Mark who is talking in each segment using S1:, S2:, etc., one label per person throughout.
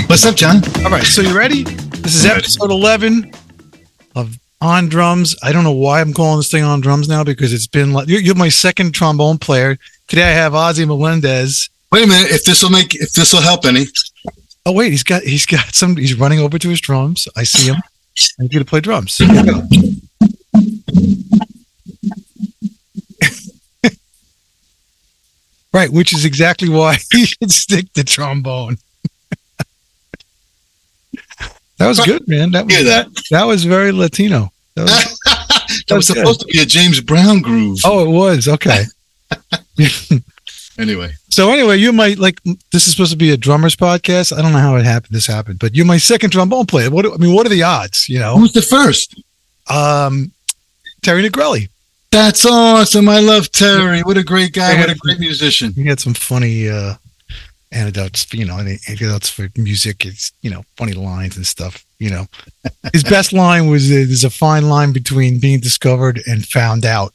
S1: What's up, John?
S2: All right, so you ready? This is episode 11 of On Drums. I don't know why I'm calling this thing On Drums now, because it's been like you're my second trombone player. Today I have Ozzy Melendez.
S1: Wait a minute, if this will help any.
S2: Oh wait, he's running over to his drums. I see him. He's going to play drums. So here we go. Right, which is exactly why he should stick to trombone. That was good, man. That was very Latino. That
S1: was supposed to be a James Brown groove.
S2: Oh, it was. Okay.
S1: Anyway,
S2: you might like. This is supposed to be a drummers podcast. I don't know how this happened, but you're my second trombone player. What are the odds? You know,
S1: who's the first?
S2: Terry Negrelli.
S1: That's awesome. I love Terry. What a great guy. What a great musician.
S2: He had some funny anecdotes, anecdotes for music. It's, funny lines and stuff, His best line was, there's a fine line between being discovered and found out.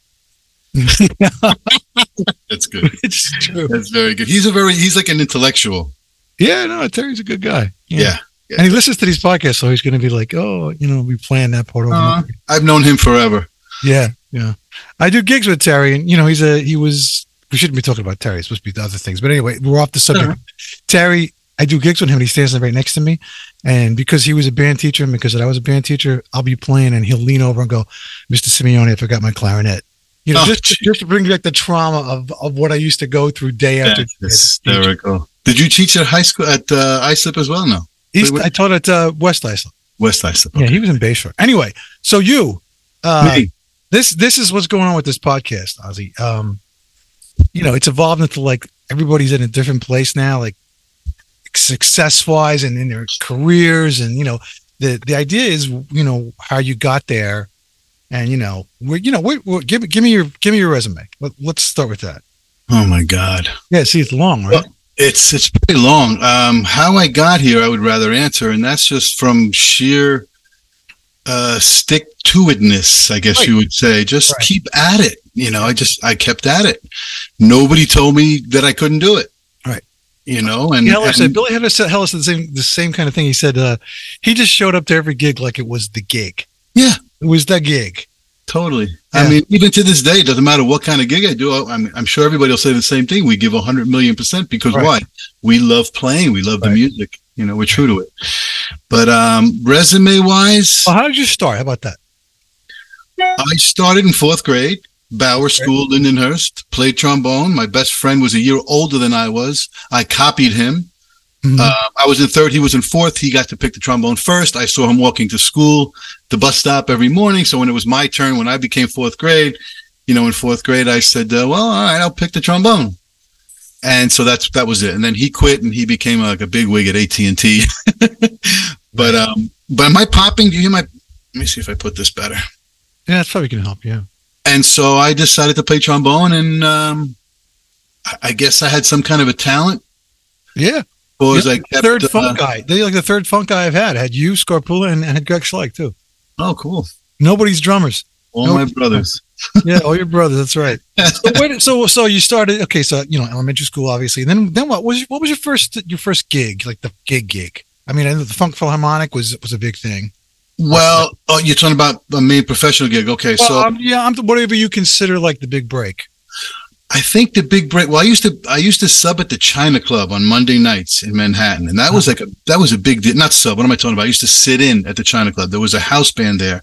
S1: That's good.
S2: It's true.
S1: That's very good. He's like an intellectual.
S2: Yeah, no, Terry's a good guy.
S1: Yeah.
S2: And he listens to these podcasts, so he's going to be like, we planned that part over.
S1: I've known him forever.
S2: Yeah. I do gigs with Terry, and we shouldn't be talking about Terry. It's supposed to be the other things. But anyway, we're off the subject. Uh-huh. Terry, I do gigs with him, and he stands right next to me. And because he was a band teacher, and because I was a band teacher, I'll be playing, and he'll lean over and go, "Mr. Simeone, I forgot my clarinet." Just to bring back the trauma of what I used to go through day after day.
S1: Hysterical. Did you teach at high school at Islip as well? No,
S2: I taught at West Islip.
S1: West Islip. Okay.
S2: Yeah, he was in Bayshore. Anyway, so this is what's going on with this podcast, Ozzy. It's evolved into like everybody's in a different place now, like success-wise and in their careers, and the idea is how you got there, and give me your resume. Let's start with that.
S1: Oh my God!
S2: Yeah, see, it's long, right?
S1: Well, it's pretty long. How I got here, I would rather answer, and that's just from sheer stick-to-itness, I guess you would say. Just keep at it. I kept at it. Nobody told me that I couldn't do it.
S2: Right.
S1: And
S2: Billy had to tell us the same kind of thing. He said he just showed up to every gig like it was the gig.
S1: Yeah.
S2: It was the gig.
S1: Totally. Yeah. I mean, even to this day, it doesn't matter what kind of gig I do. I'm sure everybody will say the same thing. We give 100,000,000% because why? We love playing. We love the music. We're true to it. But resume-wise...
S2: Well, how did you start? How about that?
S1: I started in 4th grade, Bauer School, Lindenhurst, played trombone. My best friend was a year older than I was. I copied him. Mm-hmm. I was in 3rd. He was in 4th. He got to pick the trombone first. I saw him walking to school, the bus stop every morning. So when it was my turn, when I became 4th grade, in 4th grade, I said, all right, I'll pick the trombone. And so that was it. And then he quit and he became like a big wig at AT&T. But am I popping? Do you hear let me see if I put this better.
S2: Yeah, that's probably going to help. Yeah.
S1: And so I decided to play trombone, and I guess I had some kind of a talent.
S2: Yeah.
S1: Because I kept,
S2: third funk guy. They like the third funk guy I've had. Had you, Scarpula, and had Greg Schleich too.
S1: Oh, cool.
S2: Nobody's drummers.
S1: My brothers.
S2: Yeah, all your brothers. That's right. So you started. Okay, so elementary school, obviously. And then what was your first gig? Like the gig. I mean, I know the Funk Philharmonic was a big thing.
S1: Well, you're talking about a main professional gig. Okay,
S2: I'm whatever you consider like the big break.
S1: I think the big break. Well, I used to sub at the China Club on Monday nights in Manhattan, and that was a big deal. Not sub. What am I talking about? I used to sit in at the China Club. There was a house band there,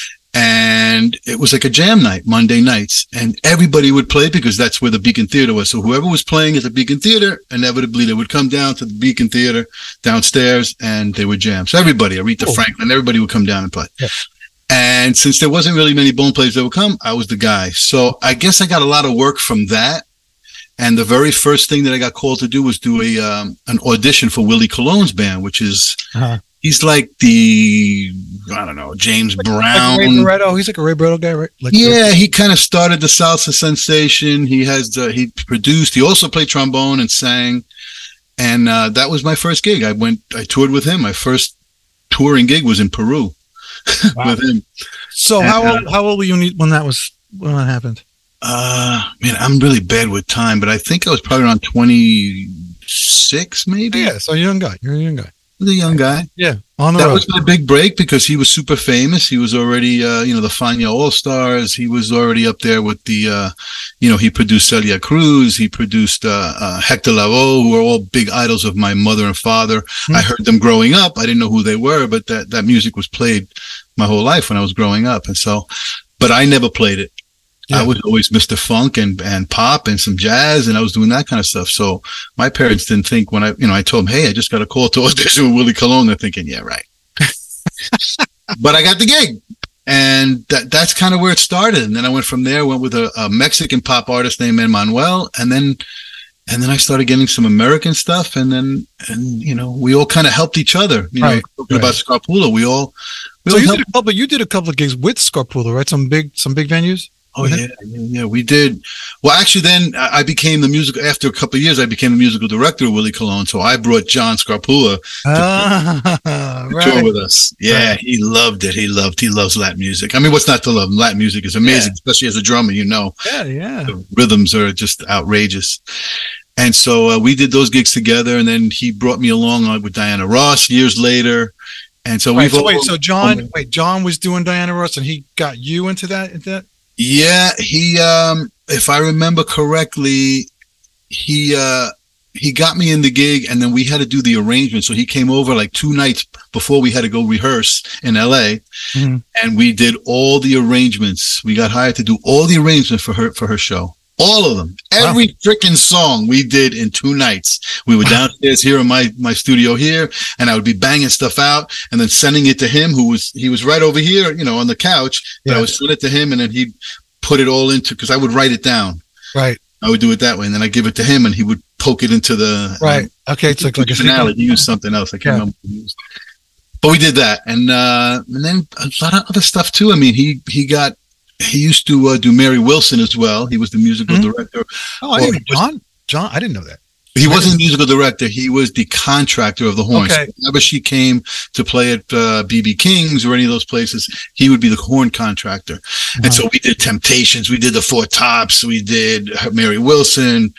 S1: and it was like a jam night Monday nights, and everybody would play because that's where the Beacon Theater was. So whoever was playing at the Beacon Theater, inevitably they would come down to the Beacon Theater downstairs, and they would jam. So everybody, Aretha Franklin, everybody would come down and play. Yeah. And since there wasn't really many bone players that would come, I was the guy. So I guess I got a lot of work from that. And the very first thing that I got called to do was do an audition for Willie Colon's band, which is, he's like the, I don't know, James Brown.
S2: Like Ray Barretto. He's like a Ray Barretto guy, right?
S1: He kind of started the salsa sensation. He produced, he also played trombone and sang. And that was my first gig. I toured with him. My first touring gig was in Peru.
S2: Wow.
S1: With him.
S2: So how old were you when that happened?
S1: Man, I'm really bad with time, but I think I was probably around 26, maybe.
S2: Yeah, so you're a young guy.
S1: The young guy.
S2: Yeah, on the
S1: That
S2: road.
S1: was my big break because he was super famous. He was already, the Fania All Stars. He was already up there with the, he produced Celia Cruz. He produced Hector Lavoe, who were all big idols of my mother and father. Mm-hmm. I heard them growing up. I didn't know who they were, but that music was played my whole life when I was growing up. And so, but I never played it. Yeah. I was always Mr. Funk and pop and some jazz, and I was doing that kind of stuff. So my parents didn't think when I told them, hey, I just got a call to audition with Willie Colon. They're thinking, yeah, right. But I got the gig, and that's kind of where it started. And then I went from there, went with a Mexican pop artist named Emmanuel, and then I started getting some American stuff, and we all kind of helped each other. Talking about Scarpula,
S2: you did a couple of gigs with Scarpula, right? Some big venues.
S1: Oh yeah, we did. Well, actually, then I became after a couple of years, I became the musical director of Willie Colon. So I brought John Scarpula to tour with us. Yeah, right. He loved it. He loves Latin music. I mean, what's not to love? Latin music is amazing, especially as a drummer, Yeah. The rhythms are just outrageous. And so we did those gigs together, and then he brought me along with Diana Ross years later. And so
S2: John was doing Diana Ross, and he got you into that?
S1: Yeah, he if I remember correctly, he got me in the gig, and then we had to do the arrangement. So he came over like 2 nights before we had to go rehearse in LA, mm-hmm. and we did all the arrangements. We got hired to do all the arrangements for her show. All of them. Every freaking song we did in 2 nights. We were downstairs here in my studio here, and I would be banging stuff out and then sending it to him, he was right over here, on the couch. But I would send it to him, and then he'd put it all into, because I would write it down.
S2: Right.
S1: I would do it that way, and then I give it to him, and he would poke it into the
S2: Okay, it's like a
S1: finale. He used something else. I can't remember what he used. But we did that, and then a lot of other stuff too. I mean, he used to do Mary Wilson as well. He was the musical director.
S2: Oh, I didn't know. John, I didn't know that.
S1: He wasn't the musical director. He was the contractor of the horns.
S2: Okay.
S1: So whenever she came to play at BB King's or any of those places, he would be the horn contractor. Uh-huh. And so we did Temptations. We did the Four Tops. We did Mary Wilson.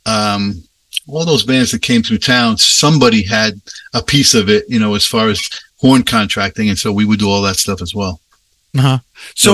S1: All those bands that came through town, somebody had a piece of it, as far as horn contracting. And so we would do all that stuff as well.
S2: Uh-huh. So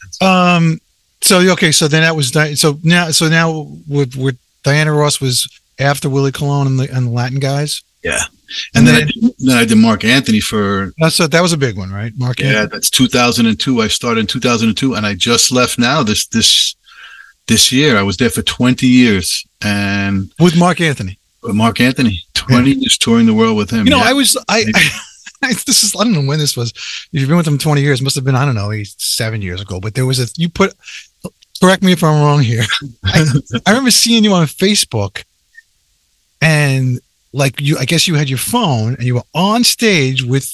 S2: then that was so now with Diana Ross was after Willie Colon and the Latin guys.
S1: Yeah, and then I did Mark Anthony for.
S2: That was a big one, right? Mark Anthony.
S1: Yeah, that's 2002. I started in 2002, and I just left now this year. I was there for 20 years, and
S2: with Mark Anthony.
S1: With Mark Anthony, 20 years touring the world with him.
S2: I don't know when this was. If you've been with him 20 years, it must have been, 7 years ago. But there was correct me if I'm wrong here. I remember seeing you on Facebook, and I guess you had your phone and you were on stage with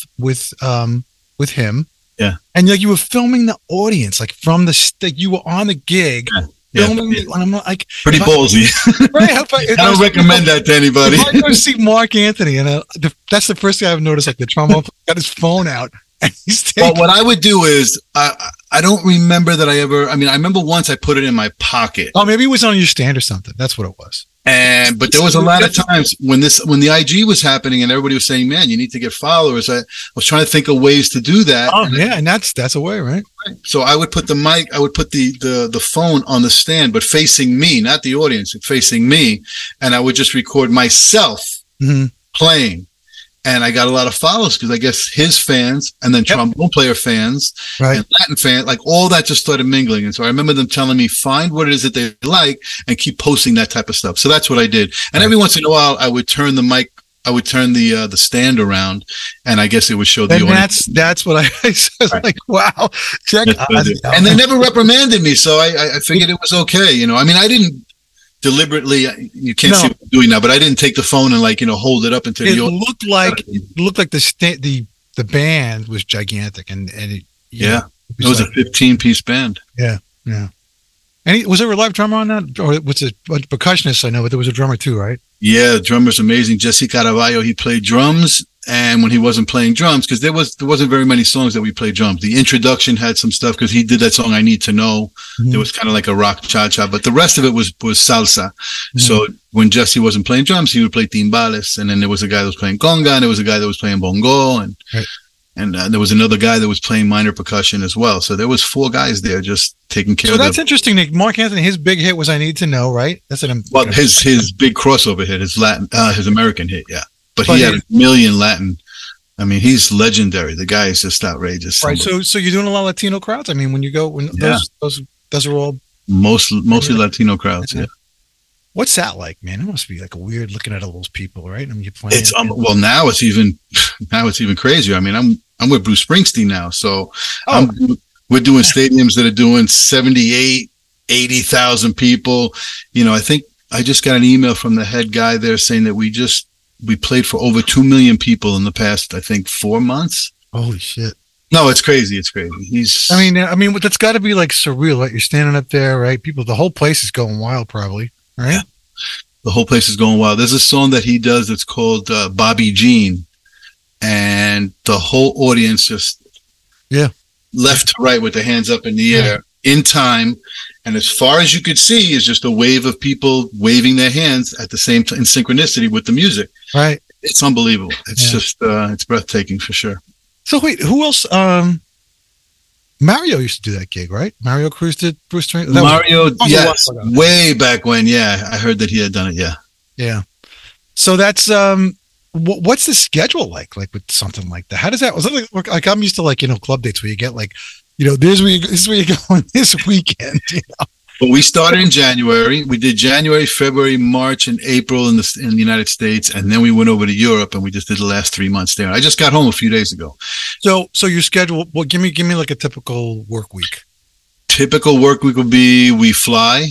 S2: him.
S1: Yeah.
S2: And you were filming the audience, from you were on the gig. Yeah. Filming me, and I'm like,
S1: pretty ballsy.
S2: Right?
S1: I don't recommend that to anybody.
S2: If I go to see Mark Anthony, and that's the first thing I've noticed. The drummer got his phone out, and he's taking.
S1: Well, what I would do is I don't remember that I remember once I put it in my pocket.
S2: Oh, maybe it was on your stand or something. That's what it was.
S1: But there was a lot of times when the IG was happening and everybody was saying, "Man, you need to get followers." I was trying to think of ways to do that.
S2: Oh, and that's a way, right?
S1: So I would put the mic, I would put the phone on the stand, but facing me, not the audience, facing me, and I would just record myself playing. And I got a lot of followers because I guess his fans and then trombone player fans and Latin fans, all that just started mingling. And so I remember them telling me, find what it is that they like and keep posting that type of stuff. So that's what I did. And every once in a while, I would turn the mic, I would turn the stand around, and I guess it would show the audience.
S2: That's what I was like, wow. Check.
S1: And they never reprimanded me. So I figured it was okay. I didn't deliberately, you can't see what I'm doing now, but I didn't take the phone and hold it up into the audience.
S2: It looked like the band was gigantic, and it
S1: was a 15-piece band.
S2: Yeah. And was there a live drummer on that, or was it percussionist? I know, but there was a drummer too, right?
S1: Yeah, the drummer's amazing. Jesse Caraballo, he played drums and when he wasn't playing drums, because there wasn't very many songs that we played drums. The introduction had some stuff because he did that song "I Need to Know." Mm-hmm. It was kind of like a rock cha-cha, but the rest of it was salsa. Mm-hmm. So when Jesse wasn't playing drums, he would play timbales, and then there was a guy that was playing conga, and there was a guy that was playing bongo, and there was another guy that was playing minor percussion as well. So there was 4 guys there just taking care of.
S2: So that's interesting, Nick. Mark Anthony, his big hit was "I Need to Know," right? That's an
S1: his big crossover hit, his American hit, yeah. But he had a million Latin. I mean, he's legendary. The guy is just outrageous.
S2: Right. So you're doing a lot of Latino crowds. I mean, when you go, those are all
S1: mostly Latino crowds. Yeah.
S2: What's that like, man? It must be like a weird looking at all those people, right? I mean, you're playing.
S1: It's well now it's even crazier. I mean, I'm with Bruce Springsteen now, so we're doing stadiums that are doing 78, 80,000 people. You know, I think I just got an email from the head guy there saying that we played for over 2 million people in the past, I think, 4 months.
S2: Holy shit.
S1: No, it's crazy. It's crazy.
S2: I mean, that's got to be like surreal, right? You're standing up there, right? The whole place is going wild, probably, right? Yeah.
S1: The whole place is going wild. There's a song that he does that's called Bobby Jean, and the whole audience just left to right with their hands up in the air in time. And as far as you could see is just a wave of people waving their hands at the same time in synchronicity with the music.
S2: Right.
S1: It's unbelievable. It's just, it's breathtaking for sure.
S2: So wait, who else? Mario used to do that gig, right? Mario Cruz did Bruce Springsteen.
S1: Mario, yes, way back when. Yeah, I heard that he had done it. Yeah.
S2: Yeah. So that's, what's the schedule like with something like that? How does that, like I'm used to like, club dates where you get like, this is where you're going this weekend,
S1: But we started in January. We did January, February, March, and April in the United States, and then we went over to Europe, and we just did the last 3 months there. I just got home a few days ago.
S2: So your schedule? Well, give me like a typical work week.
S1: Typical work week would be we fly,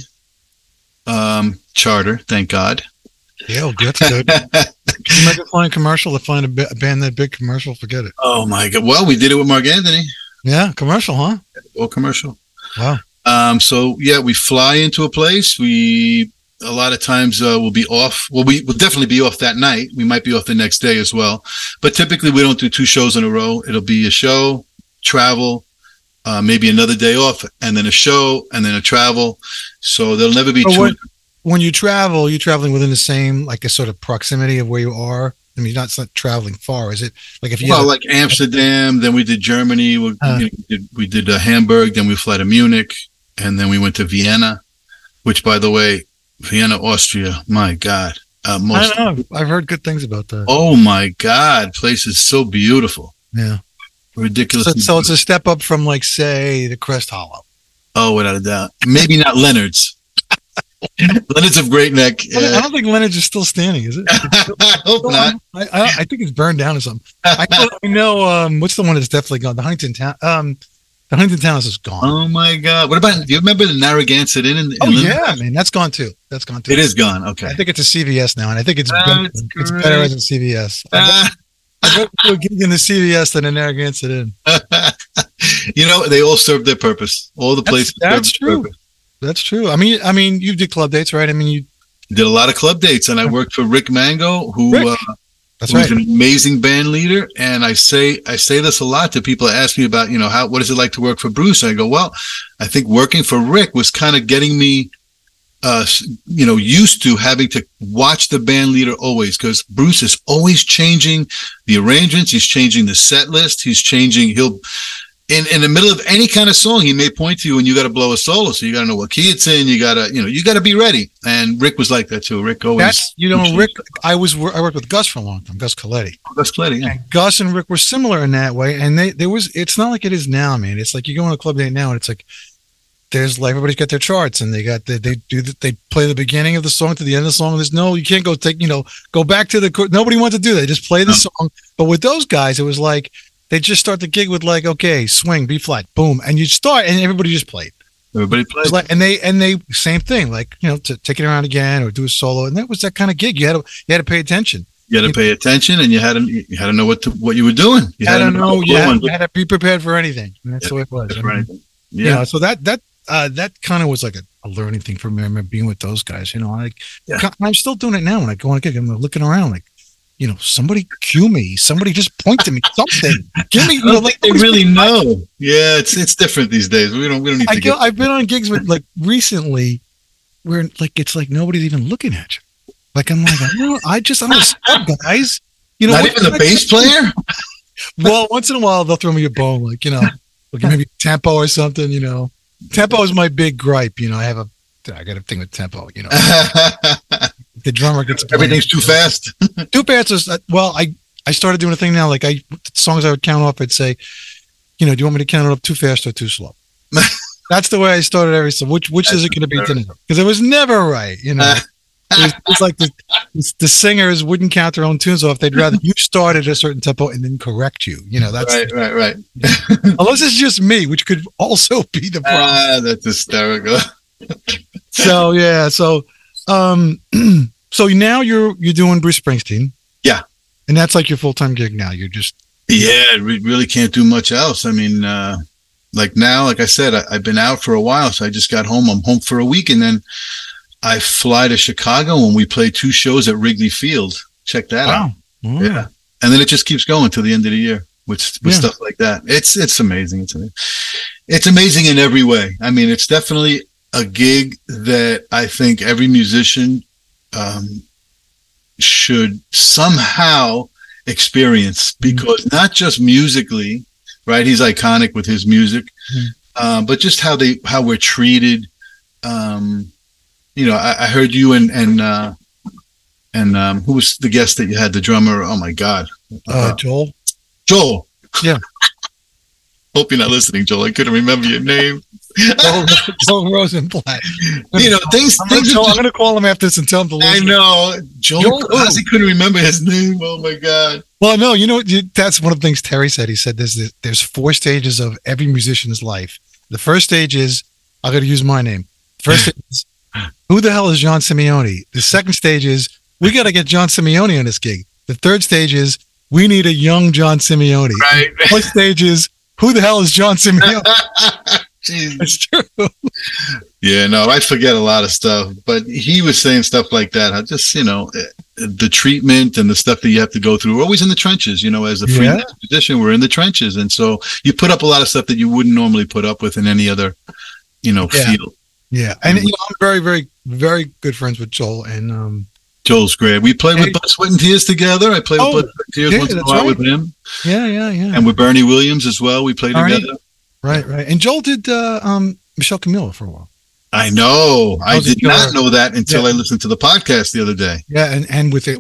S1: charter, thank God.
S2: Yeah, that's good. You might be flying commercial to find a band that big commercial. Forget it.
S1: Oh my God! Well, we did it with Mark Anthony.
S2: Yeah, commercial, huh?
S1: All commercial.
S2: Wow.
S1: So yeah, we fly into a place. A lot of times we'll be off. Well, we will definitely be off that night. We might be off the next day as well. But typically we don't do 2 shows in a row. It'll be a show, travel, maybe another day off, and then a show, and then a travel. So there'll never be 2.
S2: When you travel, you're traveling within the same, like a sort of proximity of where you are. I mean, it's not traveling far, is it? Like if you
S1: like Amsterdam, then we did Germany, we did Hamburg, then we fly to Munich, and then we went to Vienna, which, by the way, Vienna, Austria, my God.
S2: I don't know. I've heard good things about that.
S1: Oh my God, place is so beautiful.
S2: Yeah,
S1: ridiculous.
S2: So it's a step up from, like, say, the Crest Hollow.
S1: Oh, without a doubt. Maybe not Leonard's. Leonard's of Great Neck.
S2: I don't think Leonard's is still standing, is it?
S1: I hope not.
S2: I think it's burned down or something. I know. What's the one that's definitely gone? The Huntington Town. The Huntington Town is gone.
S1: Oh my God! What about? Do you remember the Narragansett Inn? In
S2: yeah, man, that's gone too.
S1: It is gone. Okay.
S2: I think it's a CVS now, and I think it's better as a CVS. I'd rather do a gig in the CVS than a Narragansett Inn.
S1: They all serve their purpose. All the places.
S2: That's true. Purpose. That's true. I mean, you did club dates, right? I mean, you
S1: did a lot of club dates, and I worked for Rick Mango, who's an amazing band leader. And I say this a lot to people that ask me about, what is it like to work for Bruce? And I go, well, I think working for Rick was kind of getting me, used to having to watch the band leader always, because Bruce is always changing the arrangements. He's changing the set list. He's changing. In the middle of any kind of song, he may point to you and you got to blow a solo. So you got to know what key it's in. You got to be ready. And Rick was like that too. Rick always.
S2: Rick, I worked with Gus for a long time, Gus Coletti.
S1: Gus Coletti, yeah.
S2: And Gus and Rick were similar in that way. And it's not like it is now, man. It's like you go on a club date now and it's like, there's like, everybody's got their charts and they play the beginning of the song to the end of the song. You can't go back to nobody wants to do that. They just play the song. But with those guys, it was like, they just start the gig with like, okay, swing, B flat, boom, and you start, and everybody just played.
S1: Everybody played,
S2: and they same thing, like to take it around again or do a solo, and that was that kind of gig. You had to pay attention.
S1: You had to pay attention, and you had to know what you were doing. You had to know.
S2: You had to be prepared for anything. And that's the way it was. Yeah. So that kind of was like a learning thing for me. I remember being with those guys. I'm still doing it now when I go on a gig. I'm looking around like, somebody cue me, somebody just point to me, something. Give me,
S1: I don't think they really know. Yeah, it's different these days. We don't need to
S2: I've been on gigs with recently where it's like nobody's even looking at you. Like I'm like, I'm a sub, guys.
S1: Not even the bass player?
S2: Well, once in a while they'll throw me a bone, like maybe tempo or something. Tempo is my big gripe. I got a thing with tempo. The drummer gets
S1: everything's too fast.
S2: Too fast is I started doing a thing now. Like songs I would count off. I'd say, do you want me to count it up too fast or too slow? That's the way I started every song. Which is it going to be today? Because it was never right. It's like the singers wouldn't count their own tunes off. They'd rather you start at a certain tempo and then correct you. That's
S1: right.
S2: Unless it's just me, which could also be the problem.
S1: That's hysterical.
S2: So yeah, so now you're doing Bruce Springsteen.
S1: Yeah,
S2: and that's like your full-time gig now. You're just
S1: we really can't do much else. I mean, like now, like I said, I've been out for a while, so I just got home. I'm home for a week, and then I fly to Chicago and we play 2 shows at Wrigley Field. Check that out.
S2: Oh.
S1: Yeah. And then it just keeps going till the end of the year with stuff like that. It's amazing. It's amazing in every way. I mean, it's definitely a gig that I think every musician should somehow experience, because not just musically, right? He's iconic with his music, but just how we're treated. I heard you and who was the guest that you had, the drummer? Oh my God.
S2: Joel. Yeah.
S1: Hope you're not listening, Joel. I couldn't remember your name.
S2: Joel Rosenblatt.
S1: Things.
S2: I'm going to call him after this and tell him to listen.
S1: I know. Joel Ozzy couldn't remember his name. Oh my God.
S2: Well, no, that's one of the things Terry said. He said there's 4 stages of every musician's life. The first stage is, I got to use my name. First stage is, who the hell is John Simeone? The second stage is, we got to get John Simeone on this gig. The third stage is, we need a young John Simeone.
S1: Right.
S2: The fourth stage is, who the hell is John Simeone? It's true.
S1: Yeah, no, I forget a lot of stuff, but he was saying stuff like that. I just, the treatment and the stuff that you have to go through. We're always in the trenches, as a freelance musician, we're in the trenches. And so you put up a lot of stuff that you wouldn't normally put up with in any other, field.
S2: Yeah. And I'm very, very, very good friends with Joel, and
S1: Joel's great. We played with Blood, Sweat and Tears together. I played with Blood, Sweat and Tears once in a while with him.
S2: Yeah.
S1: And with Bernie Williams as well. We played together.
S2: Right. And Joel did Michelle Camilla for a while.
S1: I know. I did not know that until I listened to the podcast the other day.
S2: Yeah, and with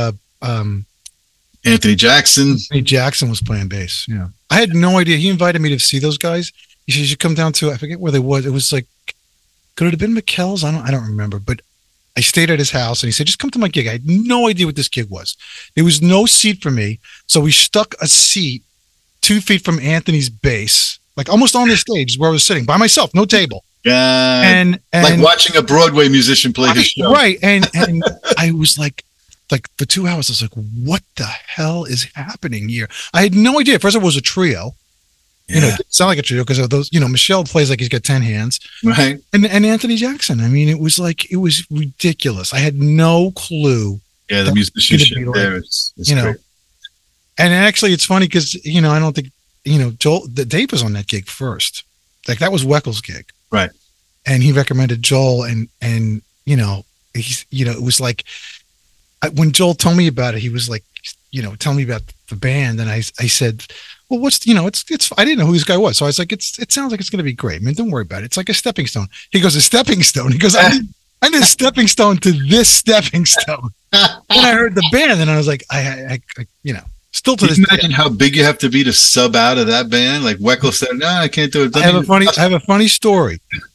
S1: Anthony Jackson.
S2: Anthony Jackson was playing bass. Yeah. I had no idea. He invited me to see those guys. He said, you should come down to, I forget where they was. It was like, could it have been McKell's? I don't remember, but I stayed at his house and he said, just come to my gig. I had no idea what this gig was. There was no seat for me. So we stuck a seat 2 feet from Anthony's bass, like almost on the stage where I was sitting by myself, no table.
S1: Yeah.
S2: And
S1: like watching a Broadway musician play his show.
S2: Right. And I was like for 2 hours, I was like, what the hell is happening here? I had no idea. First, it was a trio.
S1: Yeah.
S2: It sounded like a trio because of those, Michelle plays like he's got 10 hands.
S1: Right.
S2: And Anthony Jackson. I mean, it was ridiculous. I had no clue.
S1: Yeah, the musicianship there is great.
S2: And actually, it's funny because, I don't think, Joel, Dave was on that gig first. Like, that was Weckel's gig.
S1: Right.
S2: And he recommended Joel and he's, it was like, when Joel told me about it, he was like, tell me about the band. And I said, well, what's, it's, I didn't know who this guy was. So I was like, it sounds like it's going to be great, man. Don't worry about it. It's like a stepping stone. He goes, a stepping stone. He goes, I need a stepping stone to this stepping stone. Then I heard the band and I was like, I still to this day.
S1: Imagine how big you have to be to sub out of that band. Like Weckel said, no, I can't do it.
S2: I have a funny story.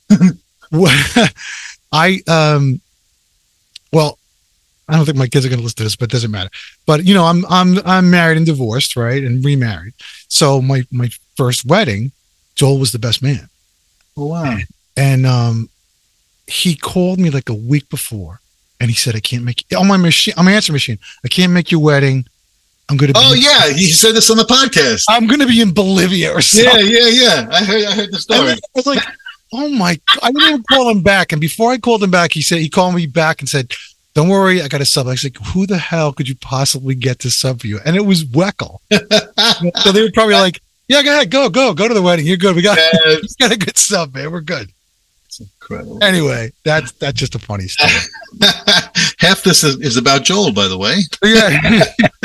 S2: Well, I don't think my kids are going to listen to this, but it doesn't matter. But I'm married and divorced, right, and remarried. So my first wedding, Joel was the best man.
S1: Oh, wow!
S2: And he called me like a week before, and he said, "I can't make on my machine, on my answer machine. I can't make your wedding. I'm going to."
S1: Oh yeah, he said this on the podcast.
S2: I'm going to be in Bolivia or something.
S1: Yeah. I heard the story.
S2: I was like, oh my! I didn't even call him back, and before I called him back, he called me back and said, don't worry, I got a sub. I was like, who the hell could you possibly get to sub for you? And it was Weckl. So they were probably like, yeah, go ahead, go to the wedding. You're good. We got a good sub, man. We're good.
S1: It's incredible.
S2: Anyway, that's just a funny story.
S1: Half this is about Joel, by the way.
S2: Yeah.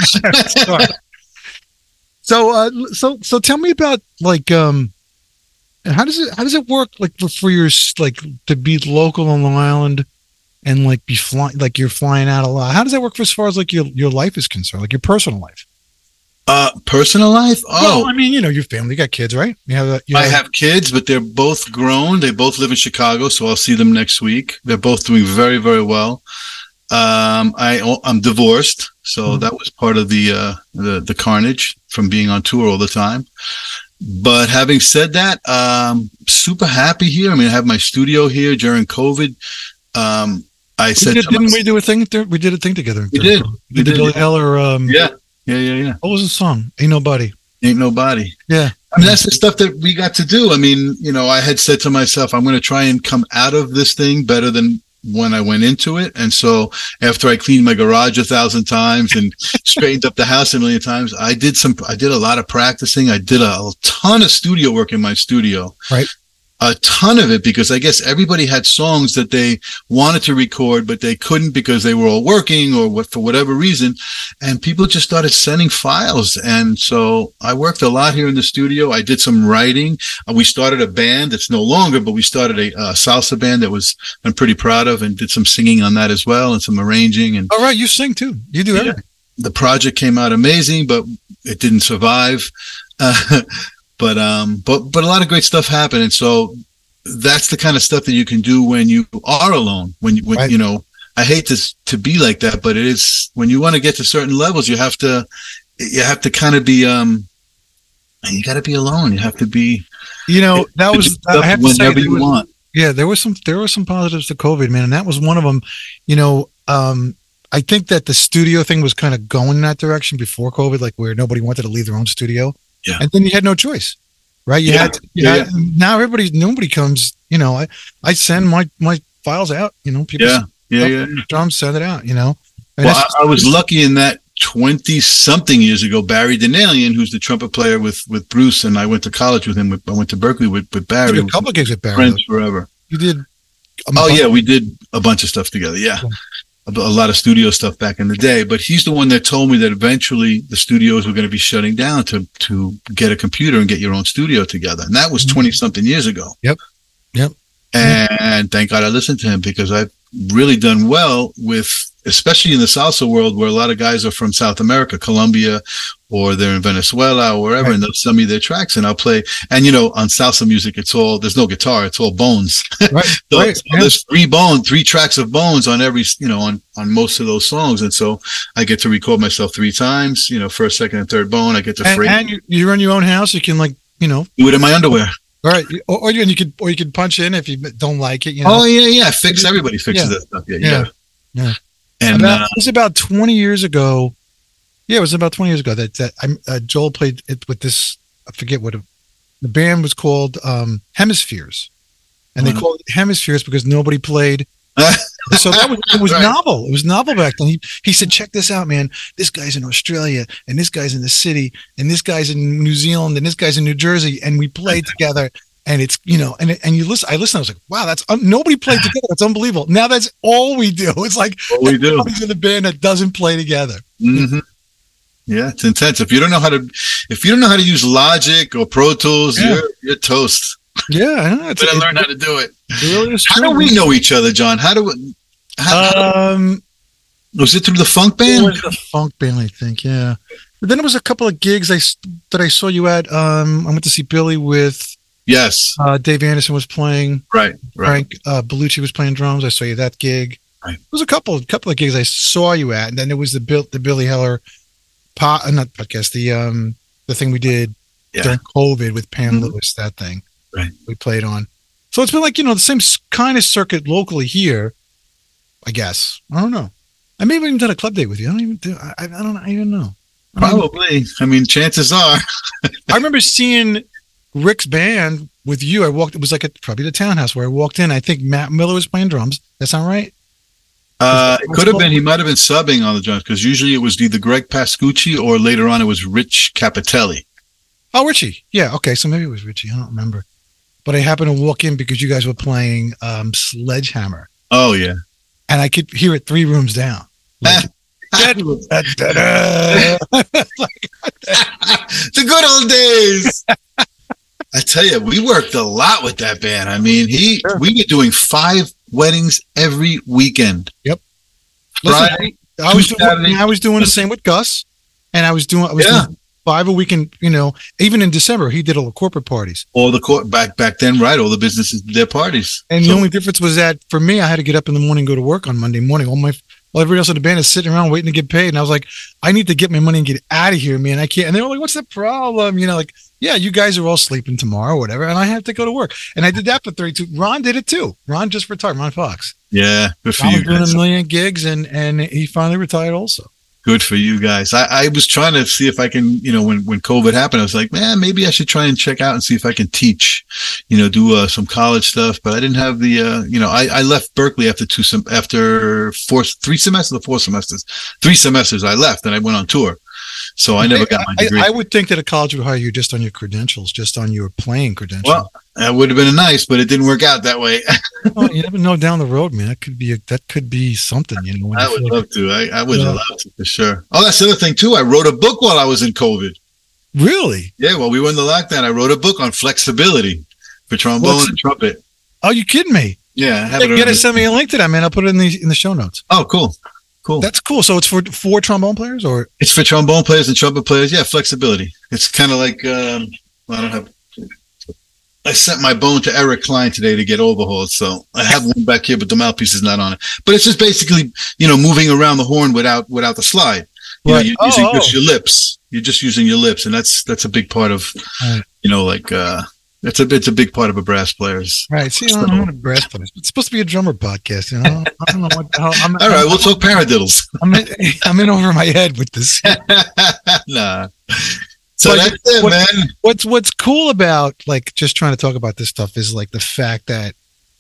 S2: So tell me about like how does it work like for your like to be local on Long Island and like be flying like you're flying out a lot? How does that work for as far as like your life is concerned, like your personal life?
S1: Personal life? Oh,
S2: well, I mean, your family, you got kids, right?
S1: I have kids, but they're both grown. They both live in Chicago, so I'll see them next week. They're both doing very, very well. I'm divorced, so that was part of the carnage from being on tour all the time. But having said that, super happy here. I mean, I have my studio here during COVID.
S2: Didn't we do a thing? We did a thing together.
S1: We did.
S2: We did Billy Heller.
S1: Yeah.
S2: What was the song? Ain't Nobody.
S1: Ain't Nobody.
S2: Yeah.
S1: I mean, that's the stuff that we got to do. I mean, I had said to myself, I'm going to try and come out of this thing better than when I went into it. And so after I cleaned my garage 1,000 times and straightened up the house 1,000,000 times, I did a lot of practicing. I did a ton of studio work in my studio.
S2: Right.
S1: A ton of it, because I guess everybody had songs that they wanted to record, but they couldn't because they were all working or for whatever reason. And people just started sending files. And so I worked a lot here in the studio. I did some writing. We started a band that's no longer, but we started a salsa band that I'm pretty proud of, and did some singing on that as well, and some arranging. And
S2: all right, you sing too. You do everything.
S1: The project came out amazing, but it didn't survive. But a lot of great stuff happened. And so that's the kind of stuff that you can do when you are alone, when right. I hate to be like that, but it is, when you want to get to certain levels, you have to kind of be, you got to be alone. You have to be,
S2: that was, I have to
S1: whenever
S2: say,
S1: you want.
S2: Yeah. There were some positives to COVID, man. And that was one of them. I think that the studio thing was kind of going in that direction before COVID, like where nobody wanted to leave their own studio.
S1: Yeah.
S2: And then you had no choice, right? Now nobody comes, I send my files out, people drums, send it out,
S1: Well, I was lucky in that 20-something years ago, Barry Danielian, who's the trumpet player with Bruce, and I went to college with him. I went to Berkeley with Barry.
S2: You did a couple of gigs with Barry.
S1: Friends forever.
S2: You did?
S1: We did a bunch of stuff together, yeah. A lot of studio stuff back in the day, but he's the one that told me that eventually the studios were going to be shutting down to get a computer and get your own studio together. And that was 20-something years ago.
S2: Yep.
S1: And thank God I listened to him, because I've really done well with, especially in the salsa world, where a lot of guys are from South America, Colombia, or they're in Venezuela or wherever, right. And they'll send me their tracks and I'll play. And, on salsa music, there's no guitar, it's all bones.
S2: Right.
S1: So there's three tracks of bones on every, on most of those songs. And so I get to record myself 3 times, first, second, and third bone. I get to
S2: and you run your own house. You can
S1: do it in my underwear.
S2: All right. Or you could punch in if you don't like it.
S1: Oh yeah. Everybody fixes that stuff.
S2: Yeah.
S1: And
S2: it was about 20 years ago. Yeah, it was about 20 years ago that Joel played it with this. I forget what the band was called. Hemispheres, and they called it Hemispheres because nobody played. So it was right. Novel. It was novel back then. He said, "Check this out, man. This guy's in Australia, and this guy's in the city, and this guy's in New Zealand, and this guy's in New Jersey, and we played together." And it's, and you listen. I listened. I was like, "Wow, that's nobody played together. That's unbelievable." Now that's all we do. It's like
S1: we do.
S2: Nobody's in the band that doesn't play together.
S1: Mm-hmm. Yeah, it's intense. If you don't know how to use Logic or Pro Tools, you're toast.
S2: Yeah, I know.
S1: Better learn how to do it.
S2: Really is
S1: how do we know each other, John? Was it through the funk band?
S2: It was the funk band, I think. Yeah. But then it was a couple of gigs that I saw you at. I went to see Billy with.
S1: Yes.
S2: Dave Anderson was playing.
S1: Right.
S2: Frank Bellucci was playing drums. I saw you at that gig.
S1: Right.
S2: There was a couple of gigs I saw you at, and then there was the Billy Heller not podcast, the thing we did during COVID with Pam Lewis, that thing.
S1: Right.
S2: We played on. So it's been like, the same kind of circuit locally here, I guess. I don't know. I may have even done a club date with you. I don't even know.
S1: Probably. I mean, chances are.
S2: I remember seeing Rick's band with you. It was like probably the Townhouse where I walked in. I think Matt Miller was playing drums. That sound right?
S1: It could have been. He might have been subbing on the drums because usually it was either Greg Pascucci or later on it was Rich Capitelli.
S2: Oh, Richie. Yeah. Okay. So maybe it was Richie. I don't remember. But I happened to walk in because you guys were playing Sledgehammer.
S1: Oh yeah.
S2: And I could hear it 3 rooms down. Like,
S1: the good old days. I tell you, we worked a lot with that band. I mean, we were doing 5 weddings every weekend.
S2: Yep.
S1: Friday,
S2: Listen, I was doing the same with Gus, and I was doing 5 a weekend. You know, even in December, he did all the corporate parties.
S1: All the back then, right? All the businesses did their parties.
S2: And the only difference was that for me, I had to get up in the morning, and go to work on Monday morning. Everybody else in the band is sitting around waiting to get paid, and I was like, I need to get my money and get out of here, man. I can't. And they were like, "What's the problem?" You know, like, yeah, you guys are all sleeping tomorrow, or whatever, and I have to go to work. And I did that for 32. Ron did it too. Ron just retired. Ron Fox.
S1: Yeah, good for
S2: you.
S1: Ron
S2: was doing a million gigs, and he finally retired also.
S1: Good for you guys. I was trying to see if I can, you know, when COVID happened, I was like, man, maybe I should try and check out and see if I can teach, you know, do some college stuff. But I didn't have the, you know, I left Berkeley after 3 semesters or 4 semesters. 3 semesters I left and I went on tour. So I never got my degree.
S2: I would think that a college would hire you just on your credentials, just on your playing credentials.
S1: Well, that would have been nice, but it didn't work out that way.
S2: Well, you never know down the road, man. That could be something, you know.
S1: I would love to. I would love to for sure. Oh, that's the other thing too. I wrote a book while I was in COVID.
S2: Really?
S1: Yeah. While we were in the lockdown, I wrote a book on flexibility for trombone and trumpet.
S2: Oh, you kidding me?
S1: Yeah.
S2: Send me a link to that, man. I'll put it in the show notes.
S1: Oh, cool. Cool.
S2: That's cool. So it's for trombone players, or
S1: it's for trombone players and trumpet players. Yeah, flexibility. It's kind of like I sent my bone to Eric Klein today to get overhauled, so I have one back here, but the mouthpiece is not on it. But it's just basically, you know, moving around the horn without the slide. You know, you're using just your lips. You're just using your lips, and that's a big part of, you know, like it's a big part of a brass player's.
S2: Right. See, I'm not a brass player. It's supposed to be a drummer podcast, you know. I don't know what the hell.
S1: All right, we'll talk paradiddles.
S2: I'm in over my head with this.
S1: Nah. So that's it, man.
S2: What's cool about, like, just trying to talk about this stuff is like the fact that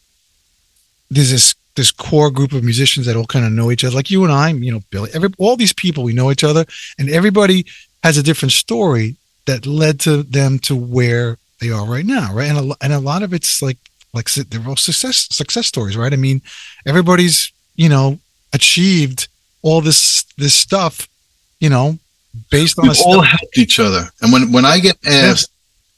S2: there's this core group of musicians that all kind of know each other. Like you and I, you know, Billy, all these people, we know each other, and everybody has a different story that led to them to where they are right now, right? And a lot of it's like they're all success stories, right? I mean, everybody's, you know, achieved all this stuff, you know, based on.
S1: We've all helped each other. And when I get asked,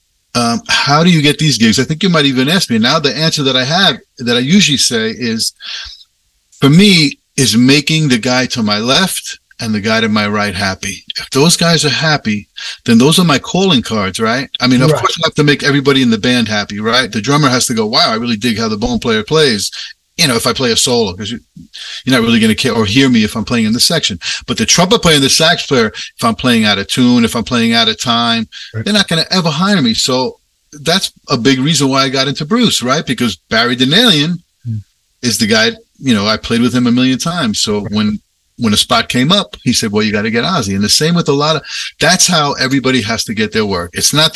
S1: how do you get these gigs? I think you might even ask me. Now the answer that I have, that I usually say is, for me, is making the guy to my left and the guy to my right happy. If those guys are happy, then those are my calling cards, right? I mean, of course, I have to make everybody in the band happy, right? The drummer has to go, wow, I really dig how the bone player plays. You know, if I play a solo, because you're not really going to care or hear me if I'm playing in the section. But the trumpet player and the sax player, if I'm playing out of tune, if I'm playing out of time, they're not going to ever hire me. So that's a big reason why I got into Bruce, right? Because Barry Danielian is the guy, you know, I played with him a million times. So when a spot came up, he said, well, you got to get Ozzy. And the same with that's how everybody has to get their work.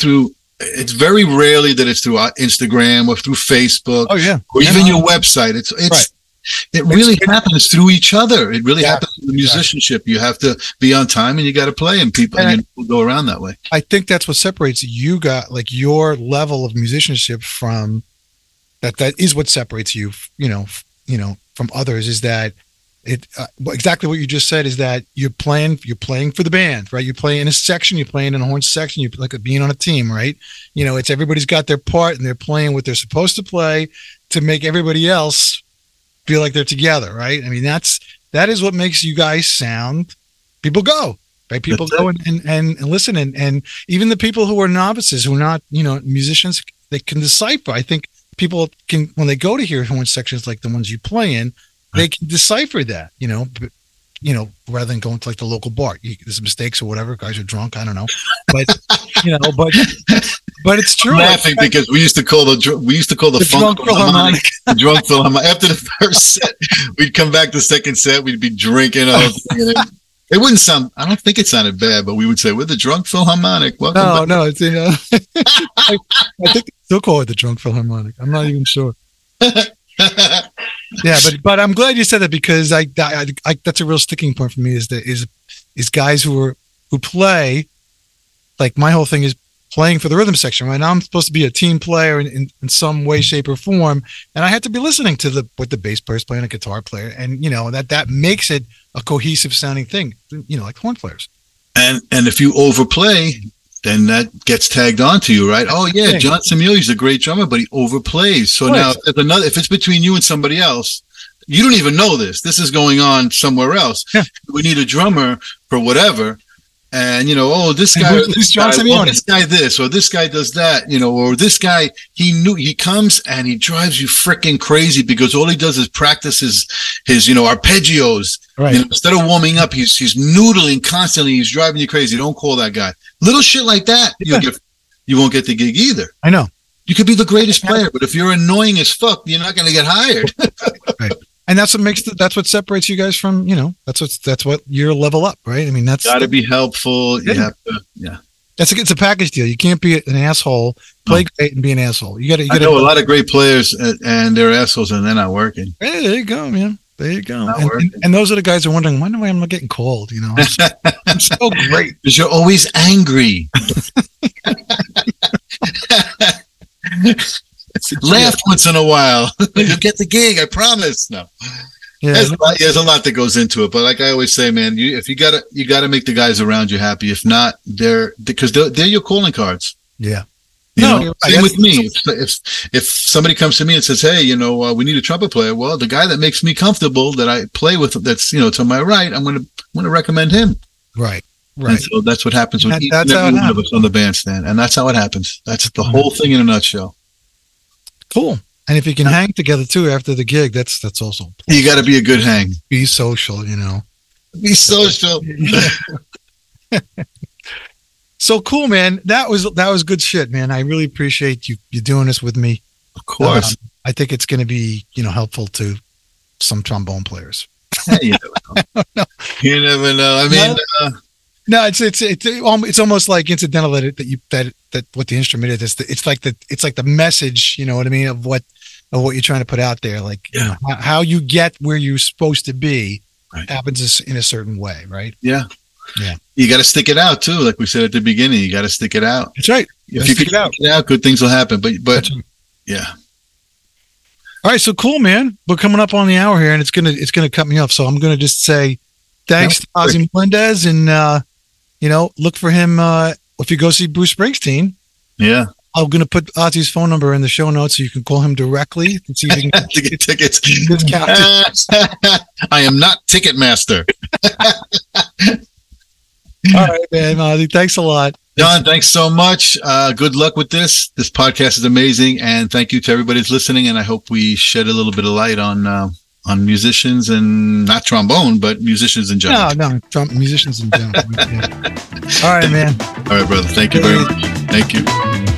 S1: It's very rarely that it's through Instagram or through Facebook or even your website. It really happens through each other. It really happens in the musicianship. You have to be on time and you got to play, and people go around that way.
S2: I think that's what separates you, like your level of musicianship from that is what separates you, you know, from others, is that exactly what you just said, is that you're playing for the band, right? You play in a section, you're playing in a horn section, you like being on a team, right? You know, it's everybody's got their part and they're playing what they're supposed to play to make everybody else feel like they're together, right? I mean, that is what makes you guys sound. People go, right? People go and listen, and even the people who are novices, who are not, you know, musicians, they can decipher. I think people can, when they go to hear horn sections like the ones you play in, they can decipher that, you know, rather than going to like the local bar. There's mistakes or whatever. Guys are drunk. I don't know, but you know, but it's true.
S1: I'm laughing because we used to call the funk philharmonic. The drunk philharmonic. After the first set, we'd come back the second set. We'd be drinking. It wouldn't sound. I don't think it sounded bad, but we would say, "We're the drunk philharmonic." Welcome.
S2: No, it's, you know, I think they still call it the drunk philharmonic. I'm not even sure. Yeah, but I'm glad you said that, because I that's a real sticking point for me, is guys who play. Like, my whole thing is playing for the rhythm section, right? Now I'm supposed to be a team player in some way, shape, or form, and I had to be listening to what the bass player's playing, a guitar player, and that makes it a cohesive sounding thing, like horn players.
S1: And if you overplay, then that gets tagged onto you, right? Oh yeah, John Simili's a great drummer, but he overplays. So now if it's between you and somebody else, you don't even know this. This is going on somewhere else. Yeah. We need a drummer for whatever. And this guy, this guy this, or this guy does that, or this guy, he comes and he drives you freaking crazy because all he does is practice his arpeggios.
S2: Right.
S1: Instead of warming up, he's noodling constantly. He's driving you crazy. Don't call that guy. Little shit like that, you won't get the gig either.
S2: I know.
S1: You could be the greatest player, but if you're annoying as fuck, you're not going to get hired.
S2: Right. And that's what separates you guys from, that's what your level up, right? I mean, that's
S1: got to be helpful. You have to,
S2: it's a package deal. You can't be an asshole, play great, and be an asshole. You got to.
S1: I know a lot of great players, and they're assholes, and they're not working.
S2: Hey, there you go, man. There you go. And those are the guys who are wondering, when am I not getting called? I'm so great
S1: because you're always angry. Laugh once in a while. You'll get the gig, I promise. No. Yeah, there's a lot that goes into it, but like I always say, man, if you gotta make the guys around you happy. If not, they're your calling cards.
S2: Yeah.
S1: Same with me. If somebody comes to me and says, "Hey, we need a trumpet player," well, the guy that makes me comfortable, that I play with, that's to my right, I'm gonna recommend him.
S2: Right.
S1: And so that's what happens with each and every one of us on the bandstand, and that's how it happens. That's the whole thing in a nutshell.
S2: Cool. And if you can hang together too after the gig, that's also.
S1: You got to be a good hang.
S2: Be social,
S1: Be social.
S2: So cool, man. That was good shit, man. I really appreciate you doing this with me.
S1: Of course.
S2: I think it's going to be, helpful to some trombone players.
S1: You never know. You never know. I mean,
S2: no, it's almost like incidental that what the instrument is. It's like the message, you know what I mean, of what you're trying to put out there. Like, how you get where you're supposed to be happens in a certain way, right?
S1: Yeah.
S2: Yeah.
S1: You got to stick it out too. Like we said at the beginning, you got to stick it out.
S2: That's right.
S1: If you stick it out, good things will happen. But
S2: right.
S1: Yeah.
S2: All right. So cool, man. We're coming up on the hour here, and it's gonna cut me off. So I'm gonna just say thanks to Ozzy Melendez, and look for him if you go see Bruce Springsteen.
S1: Yeah.
S2: I'm going to put Ozzy's phone number in the show notes so you can call him directly and see if you can
S1: to get tickets. I am not Ticketmaster.
S2: All right, man. Ozzy, thanks a lot.
S1: John, thanks so much. Good luck with this. This podcast is amazing, and thank you to everybody that's listening. And I hope we shed a little bit of light on musicians, and not trombone, but musicians in general.
S2: No, musicians in general. Yeah. All right, man.
S1: All right, brother. Thank you very much. Thank you.